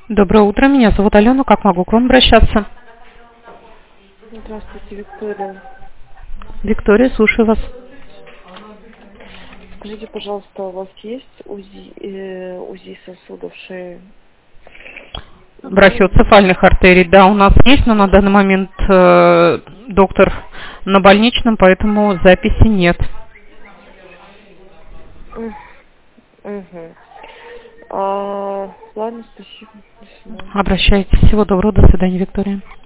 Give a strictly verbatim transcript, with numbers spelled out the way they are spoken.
Доброе утро, меня зовут Алена, как могу к вам обращаться? Здравствуйте, Виктория. Виктория, слушаю вас. Скажите, пожалуйста, у вас есть УЗИ, э, УЗИ сосудов шеи? Брахиоцефальных артерий, да, у нас есть, но на данный момент э, доктор на больничном, поэтому записи нет. Угу. А, ладно, спасибо. До свидания. Обращайтесь. Всего доброго, до свидания, Виктория.